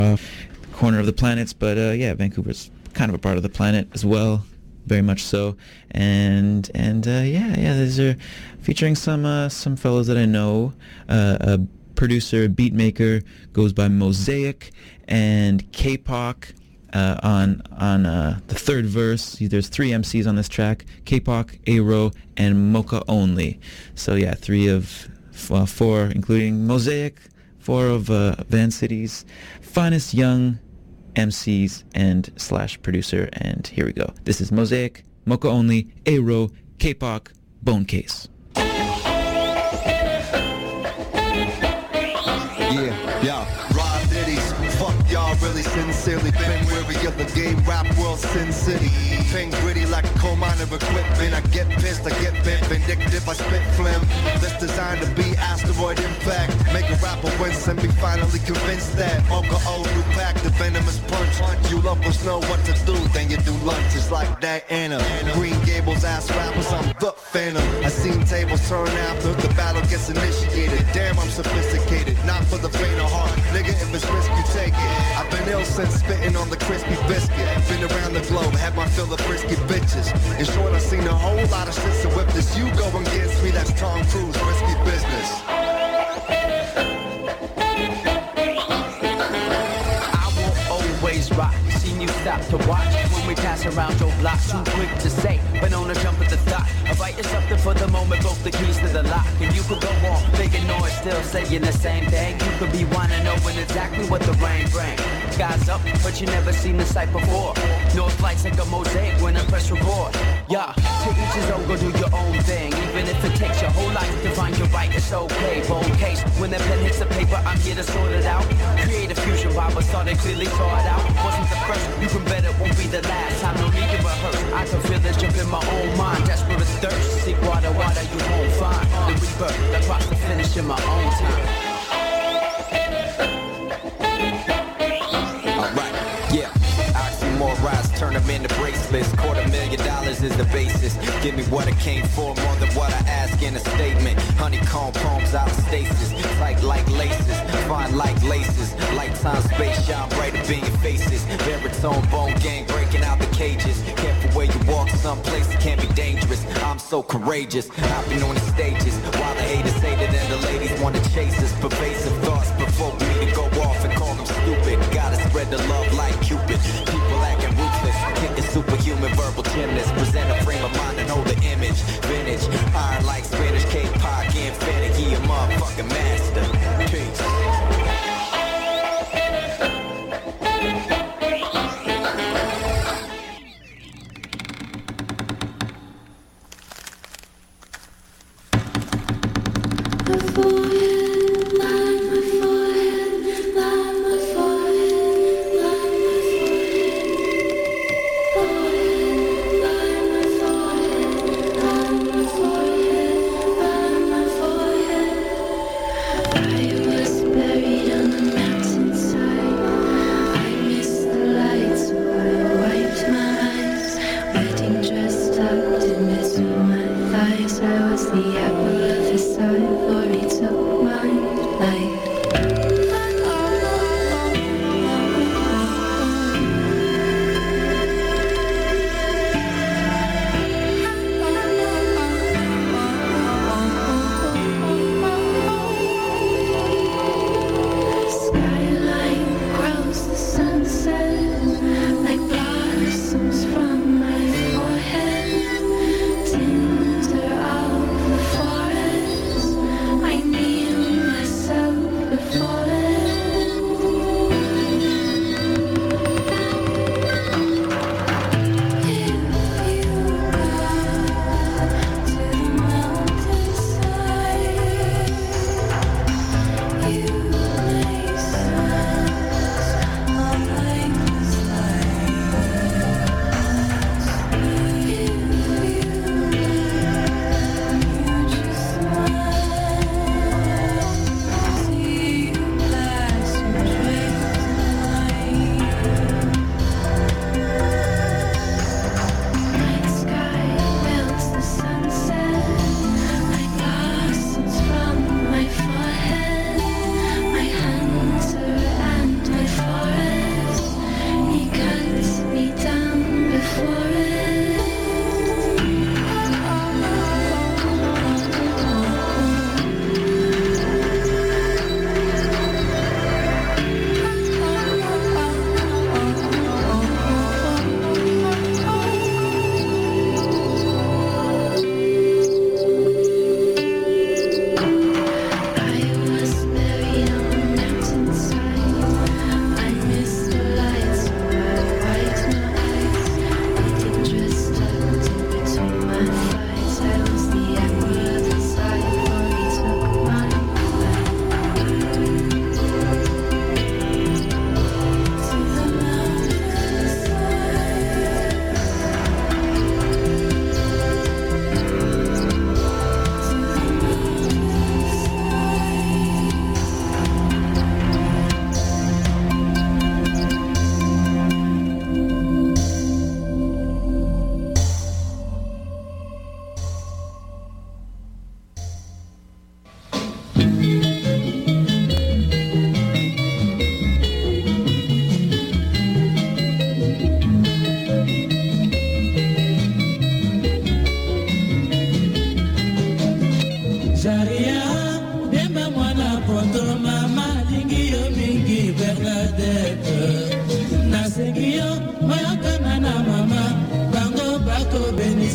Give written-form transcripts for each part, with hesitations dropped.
corner of the planets, but yeah, Vancouver's kind of a part of the planet as well, very much so. And yeah, these are featuring some fellows that I know. A producer, beat maker goes by Mosaic, and K-Pop on the third verse. There's 3 MCs on this track: K-Pop, Aero, and Mocha Only. So yeah, 3 of 4, including Mosaic, 4 of Van City's finest young MCs and / producer. And here we go. This is Mosaic, Mocha Only, Aero, K-Pop, Bone Case. Yeah, Rod Diddy's, fuck y'all really sincerely. Been weary of the game, rap world, Sin City. Ping gritty like a coal miner equipment. I get pissed, I get bent, vindictive, I spit phlegm. This designed to be asteroid impact. Make a rapper wince and be finally convinced that Mocha O new pack, the venomous punch. You locals know what to do, then you do lunch. It's like that Anna. Green Gables ass rappers, I'm the phantom. I seen tables turn after the battle gets initiated. Damn, I'm sophisticated, not for the faint of heart. Nigga, if it's risk, you take it. I've been ill since spitting on the crispy biscuit. Been around the globe, had my fill of frisky bitches. In short, I've seen a whole lot of shit, so if this you go against me, that's Tom Cruise, risky business. I won't always rock. Seen you stop to watch when we pass around your block. Too quick to say, but on a jump at the thought. I write you something for the moment, both the keys to the lock. And you could go on, making noise, still saying the same thing. You could be wanting knowing exactly what the rain brings. Guys up, but you never seen the sight before. North lights like a mosaic when I press record. Yeah, to each his own, go do your own thing. Even if it takes your whole life to find your right, it's okay. Bold case, when the pen hits the paper, I'm here to sort it out. Creative fusion vibe, I started clearly thought out. Wasn't the first, you can bet it won't be the last time. No need to rehearse, I can feel the jump in my own mind. Desperate thirst, seek water, water you won't find. The rebirth, that cross the finish in my own time. Alright, yeah. Oxymore rise, turn them into bracelets. $250,000 is the basis. Give me what I came for, more than what I ask in a statement. Honeycomb poems out of stasis. Tight like laces, fine like laces. Lifetime space shine bright up in your faces. Baritone bone gang breaking out the cages. Careful where you walk, some places can be dangerous. I'm so courageous, hopping on the stages. While the haters say that and the ladies want to chase us. Pervasive thoughts provoke me to go off and call them stupid. Gotta spread the love like Cupid. People acting ruthless, kicking superhuman verbal gymnasts. Present a frame of mind and hold the image. Vintage, iron like Spanish K-Pop, infinity, a motherfucking master. Peace. My forehead, line my forehead, line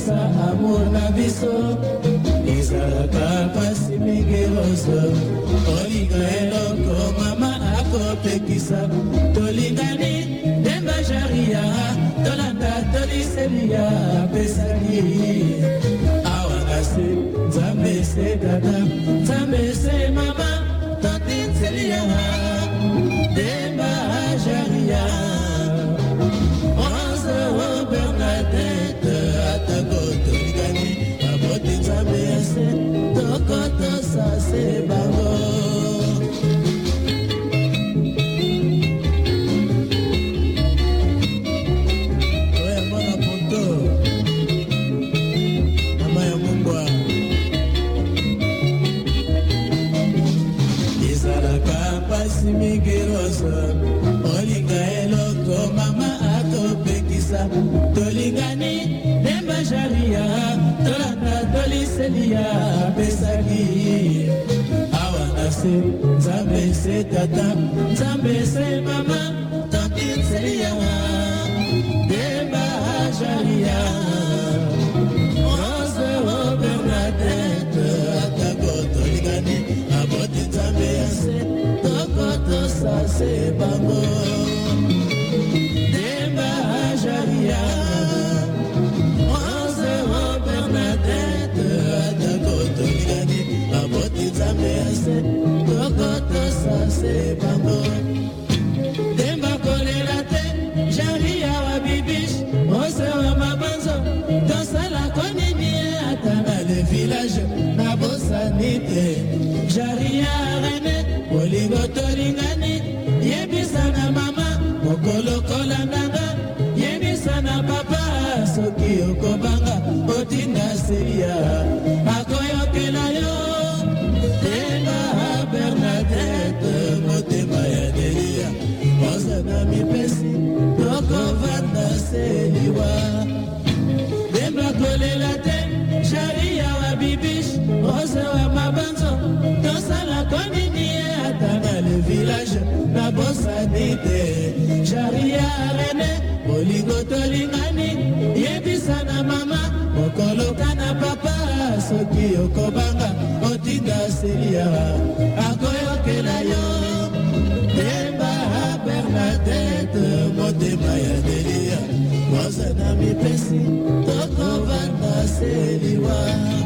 topesa amour na biso ezalaka pasi mingi roso olinga eloko mama akopekisa tolingani demba jaria tolanda toliselia apesaki awa kasi nzambe se tata nzambe se mama totinselia demba jaria Bernadette atako tolingani abote nzambe ase tokoto sase bango oya mwana poto mama ya mumbwa ezalaka pasi mingi roso olinga eloko mama akopekisa tolingani demba jaria tolanda toliselia pesaki awa nase nzambe se tata nzambe se mama totinselia demba jaria rose o Bernadette atako tolingani abote nzambe ase tokoto sase bango demba jaria rose o Bernadette atako tolingani abote nzambe ase tokoto sase bango demba kolela te jaria wa bibish rose wa mabanzo tosala konini ata na le village na bosani te jaria rene bolingo tolingani yebisa na mama mokolokola ndanga yebisa na papa soki okobanga otinda seria akoyokela yo demba Bernadette motema ya delia oza na mipesi tokovanda seliwa demba kolela te jaria wa bibish rose wa mabanzo tosala konini ata na le village na bosani te jaria rene bolingo tolingani yebisa na mama okoloka na papa soki okobanga otinda selia akoyokela yo demba Bernadette motema ya delia moza na mipesi tokovanda seliwa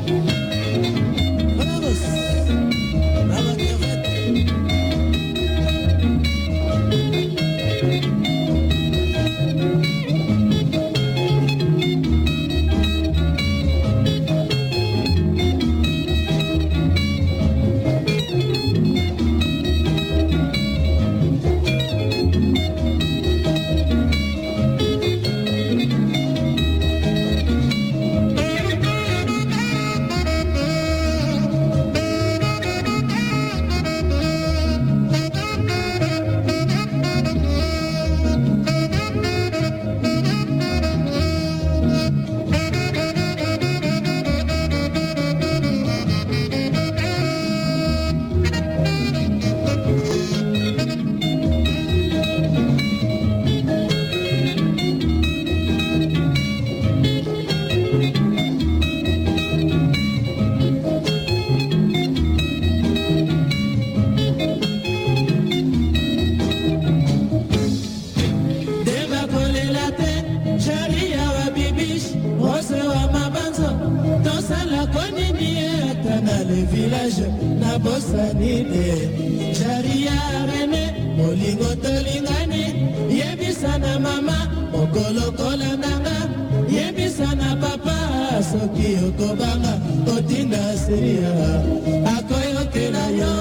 village na bosani te jaria rene molingo tolingani yebisa na mama okolokola nanga yebisa na papa soki okobanga otinda seria akoyokela yo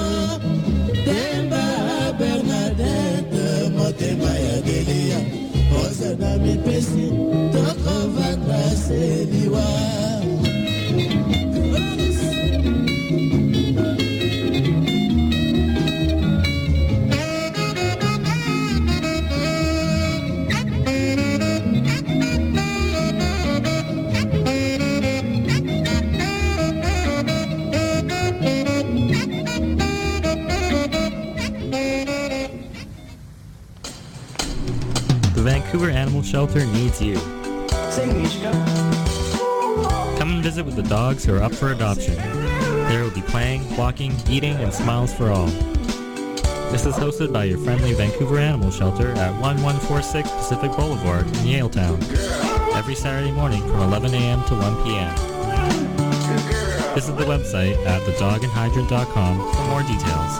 demba Bernadette motema ya delia oza na mipesi tokovanda seliwa The Vancouver Animal Shelter needs you. Sing, Mishka. Come and visit with the dogs who are up for adoption. There will be playing, walking, eating, and smiles for all. This is hosted by your friendly Vancouver Animal Shelter at 1146 Pacific Boulevard in Yaletown. Every Saturday morning from 11 a.m. to 1 p.m. Visit the website at thedogandhydrant.com for more details.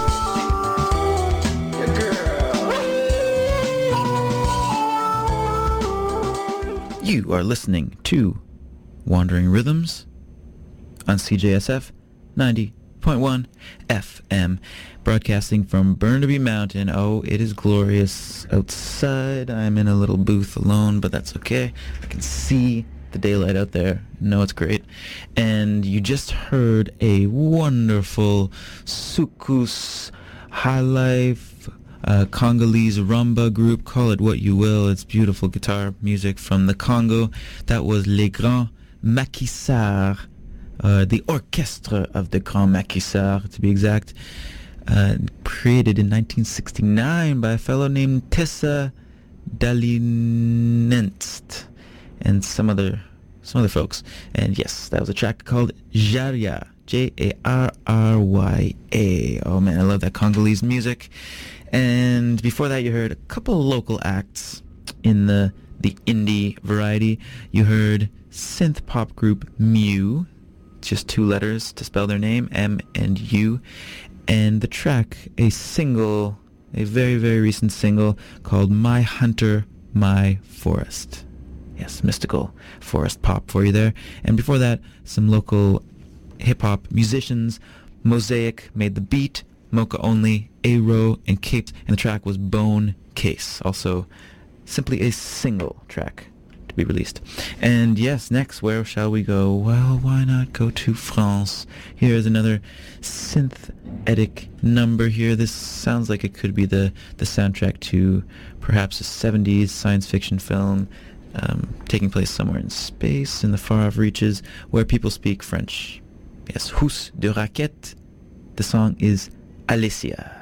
You are listening to Wandering Rhythms on CJSF 90.1 FM, broadcasting from Burnaby Mountain. Oh, it is glorious outside. I'm in a little booth alone, but that's okay. I can see the daylight out there. No, it's great. And you just heard a wonderful Soukous High Life Congolese rumba group. Call it what you will. It's beautiful guitar music from the Congo. That was Les Grands Maquisards, the Orchestre of the Grands Maquisards, to be exact. Created in 1969 by a fellow named Tessa Dalinenst and some other folks. And yes, that was a track called Jarya, Jarrya. Oh man, I love that Congolese music. And before that, you heard a couple of local acts in the indie variety. You heard synth pop group Mew, just 2 letters to spell their name, M and U, and the track, a very, very recent single called My Hunter, My Forest. Yes, mystical forest pop for you there. And before that, some local hip-hop musicians. Mosaic made the beat, Mocha Only, A-Row, and Caped, and the track was Bone Case. Also, simply a single track to be released. And yes, next, where shall we go? Well, why not go to France? Here's another synthetic number here. This sounds like it could be the soundtrack to perhaps a 70s science fiction film taking place somewhere in space, in the far-off reaches, where people speak French. Yes, Housse de Raquette. The song is Alessia.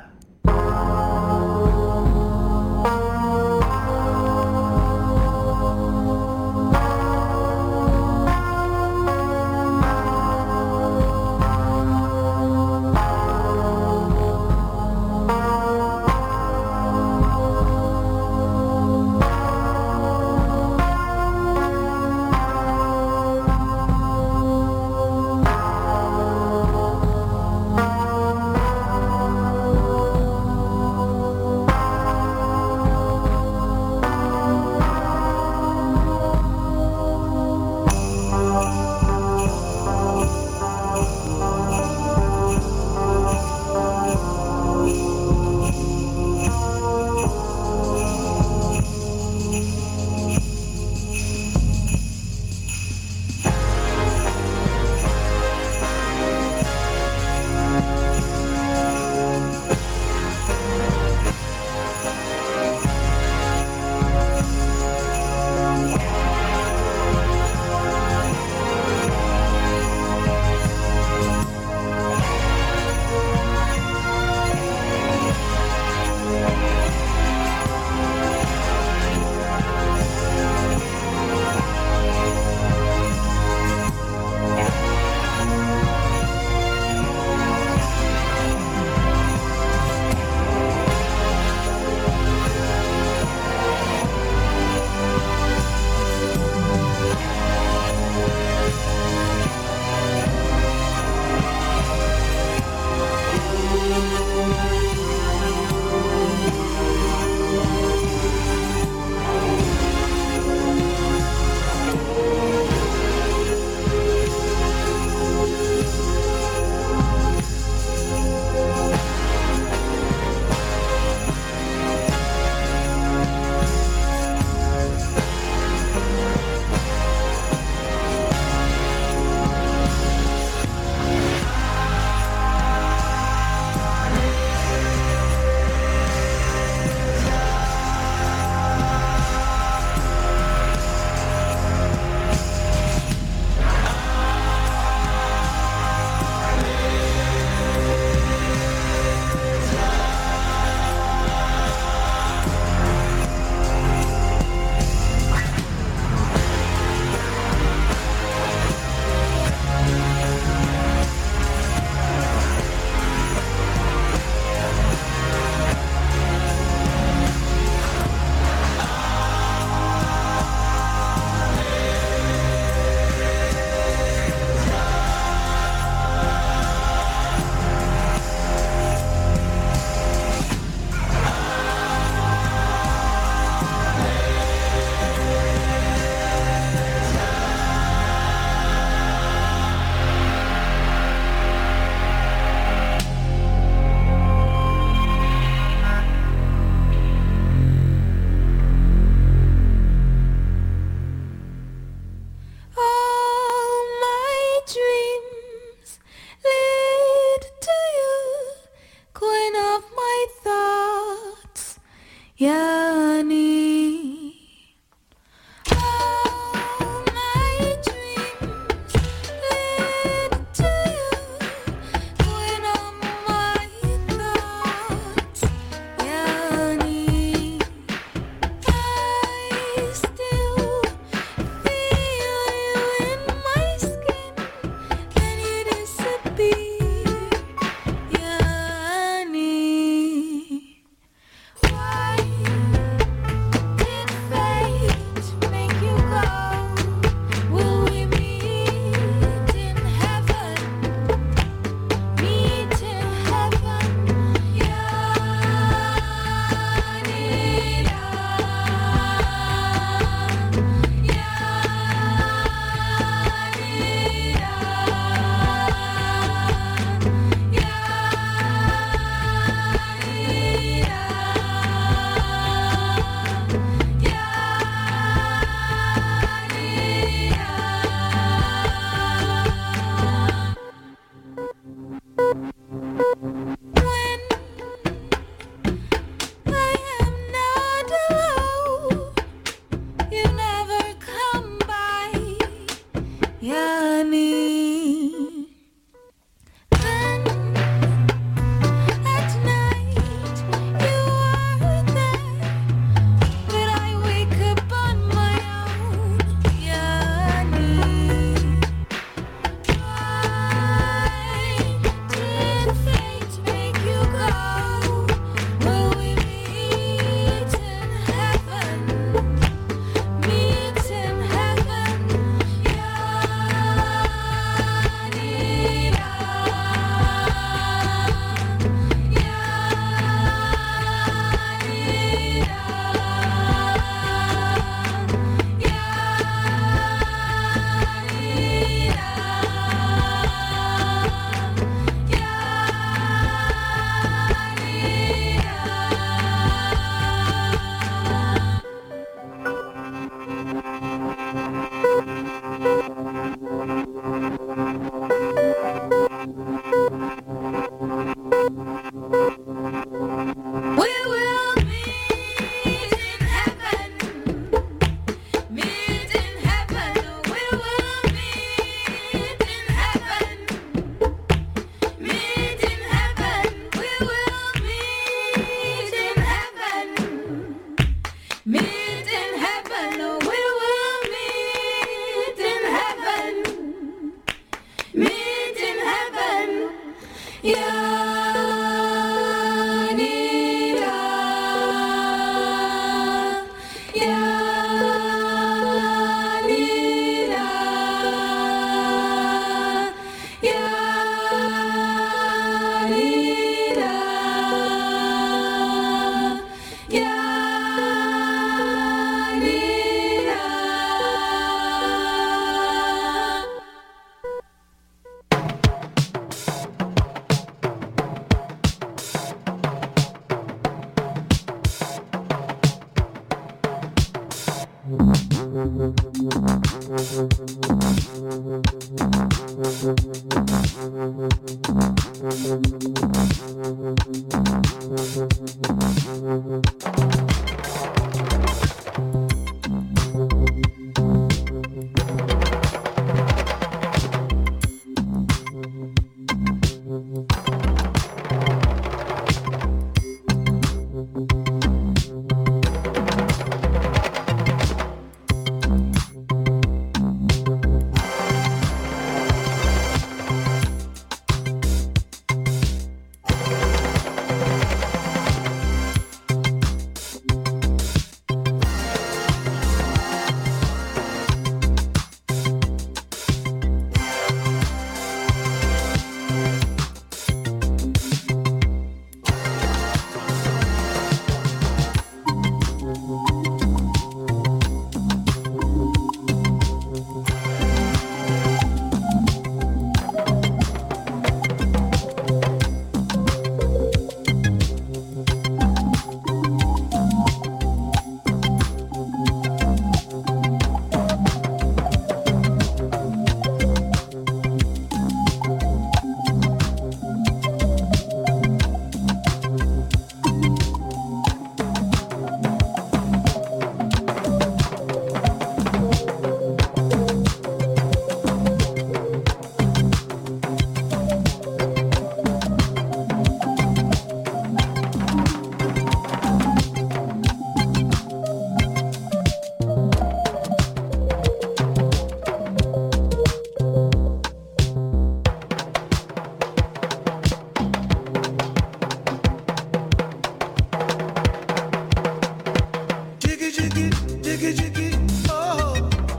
jiggy jiggy, oh.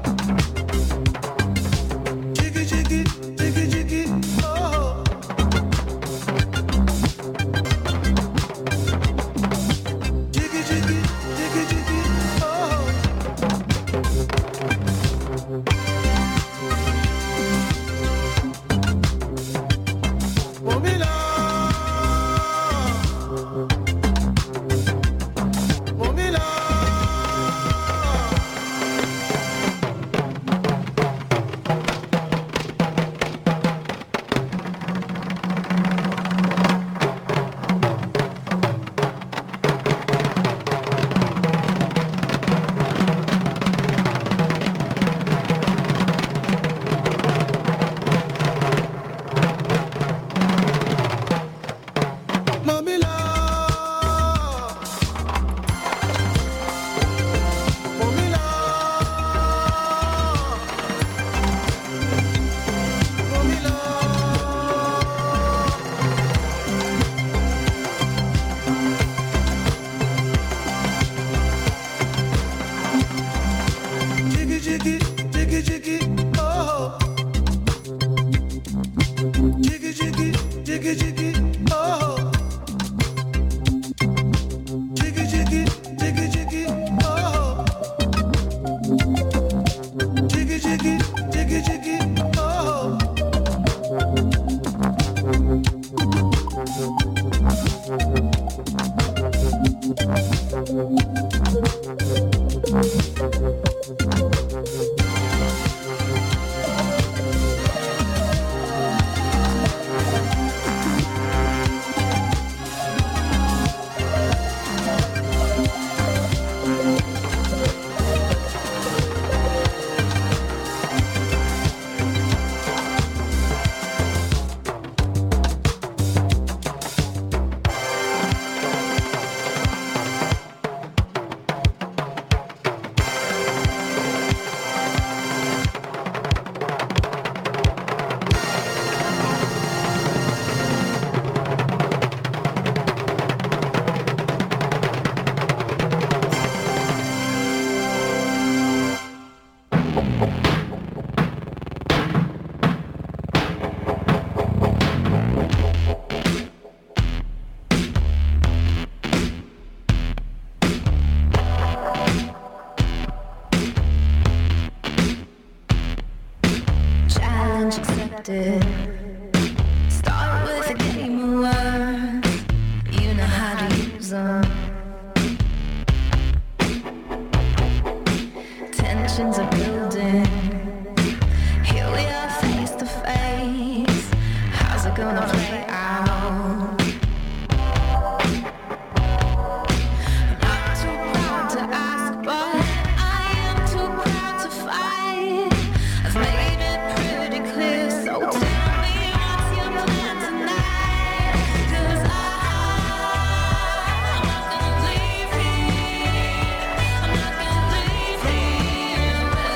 Jiggy jiggy, jiggy jiggy, oh. Jiggy jiggy, jiggy jiggy, oh. Momila, momila. Momila, momila, momila. Jiggy jiggy, jiggy jiggy, oh. Jiggy jiggy, jiggy jiggy, oh. Jiggy jiggy, jiggy jiggy, oh. Jiggy jiggy, jiggy jiggy, oh. Challenge accepted. Start with a game of words. You know how to use them. Tensions are building. Here we are face to face. How's it gonna play out? Not too proud to ask, but I am too proud to fight. I've made it pretty clear, so tell me what's your plan tonight? 'Cause I'm not gonna leave here. I'm not gonna leave here.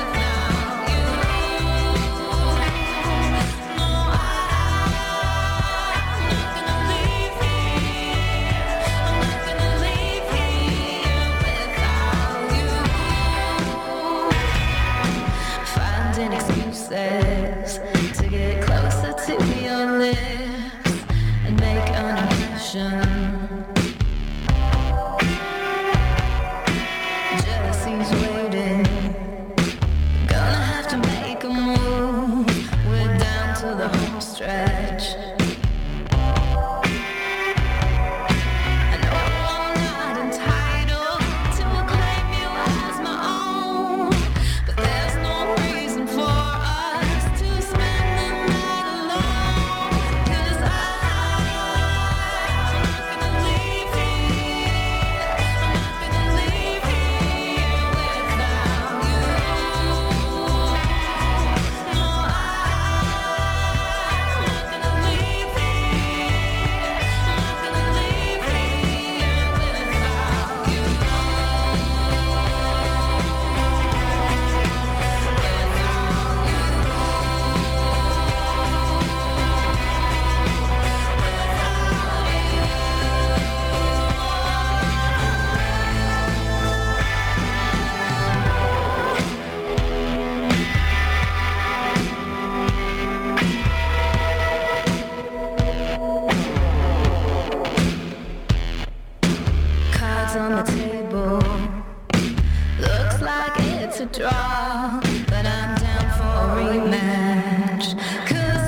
to draw, but I'm down for a rematch. 'Cause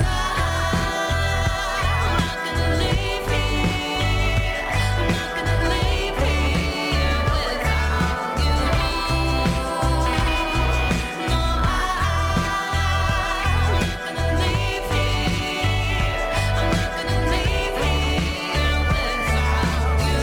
I'm not gonna leave here. I'm not gonna leave here without you. No, I'm not gonna leave here. I'm not gonna leave here without you.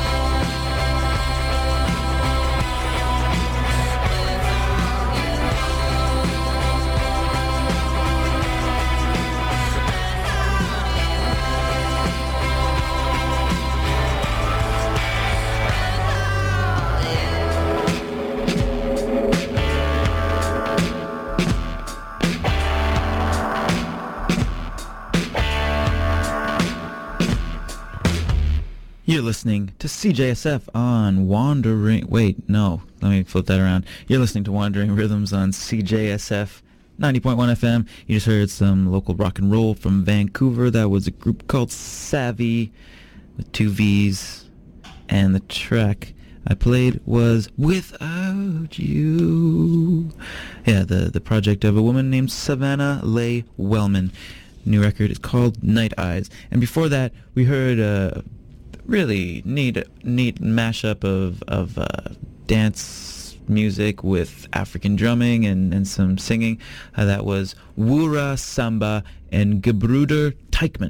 You're listening to CJSF on Wandering... Wait, no. Let me flip that around. You're listening to Wandering Rhythms on CJSF 90.1 FM. You just heard some local rock and roll from Vancouver. That was a group called Savvy with 2 V's. And the track I played was Without You. Yeah, the project of a woman named Savannah Leigh Wellman. New record is called Night Eyes. And before that, we heard a really neat mashup of dance music with African drumming and some singing. That was Wura Samba and Gebruder Teichmann.